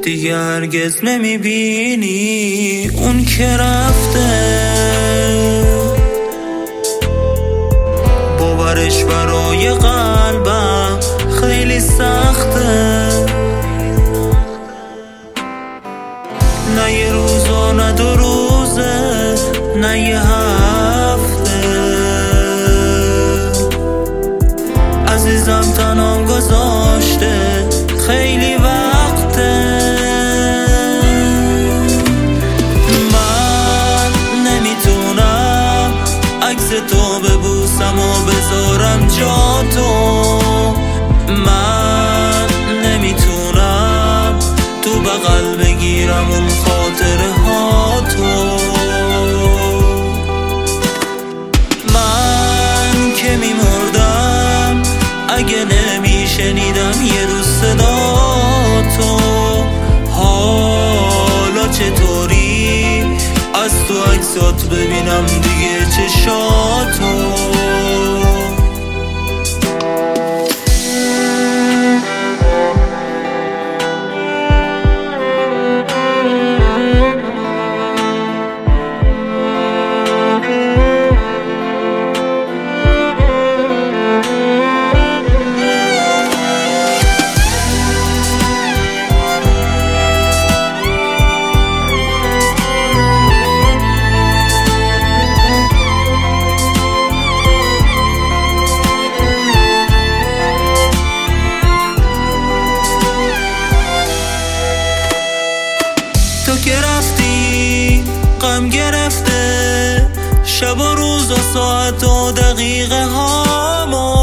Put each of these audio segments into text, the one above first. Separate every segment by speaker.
Speaker 1: دیگه هرگز نمیبینی اون که رفته. باورش برای قلبم خیلی سخته، نه یه روز و نه 2 روزه، نه یه هفته. عزیزم تنام گذاشته خیلی وقته. من نمیتونم عکس تو ببوسم و بذارم جا تو. من نمیتونم تو بغل بگیرم اون خاطره ها تو. من که میمردم اگه نمیشنیدم یه روز صدا تو. حالا چطوری از تو عکسات ببینم دیگه چشاتو. تو که رفتی غم گرفته شب و روز و ساعت و دقیقه هامو.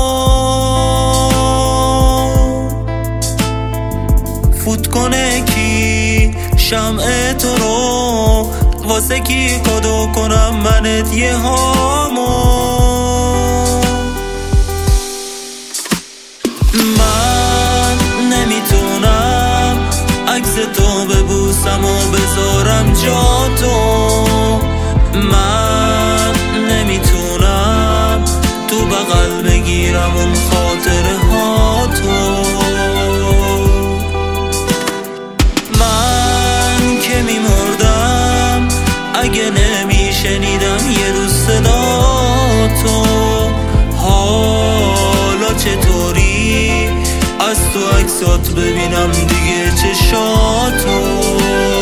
Speaker 1: فوت کنه کی شمع تو رو، واسه کی کدو کنم منت یه هامو. من نمیتونم عکس تو ببوسم و بذارم جا تو. من نمیتونم تو بغل بگیرم اون خاطره ها تو. من که میمردم اگه نمیشنیدم یه روز صدا تو. حالا چطوری از تو عکسات ببینم دیگه چشاتو.